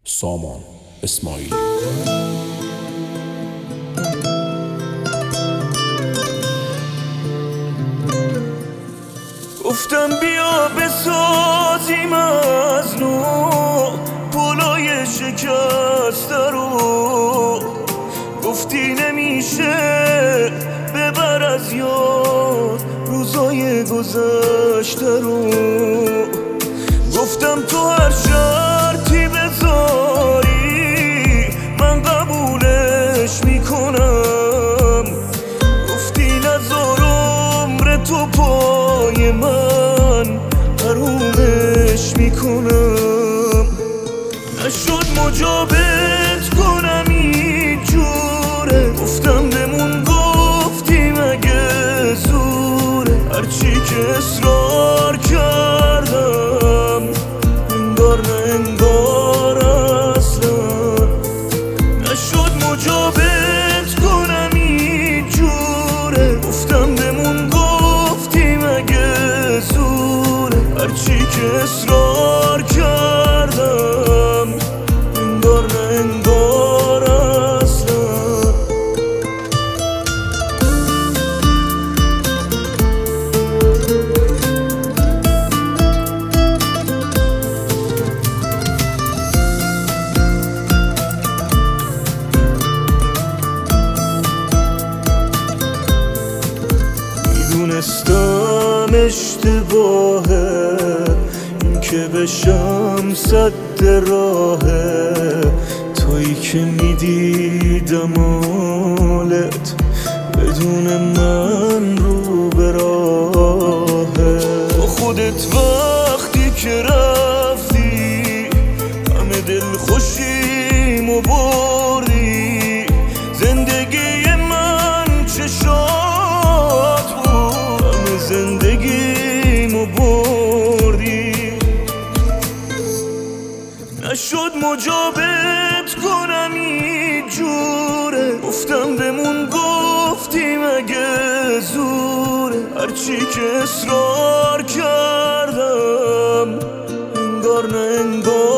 سامان اسماعیلی. گفتم بیا بسازیم از نو پلای شکسته رو، گفتی نمیشه ببر از یاد روزای گذشته رو. گفتم تو هر شرطی بذاری من قبولش میکنم، گفتی نذار عمر تو پای من حرومش میکنم. نشد مجابت کنم اینجوره، گفتم بمون گفتی مگه زوره، هرچی که اصرار کردم انگار نه انگار اصلا. نشد مجابت کنم اینجوره، گفتم بمون گفتی مگه زوره، هرچی که اصرار کردم انگار نه انگار اصلا. میدونستم اشتباهه این که بشم صد راهه، تویی که میدیدم حالت بدون من رو به راهه. با خودت وقتی که رفتی همه دل خوشیمو بردی، زندگی من چشات بود همه زندگیمو بردی. نشد مجابت کنم اینجوره، گفتم بمون گفتی مگه زوره، هرچی که اصرار کردم انگار نه انگار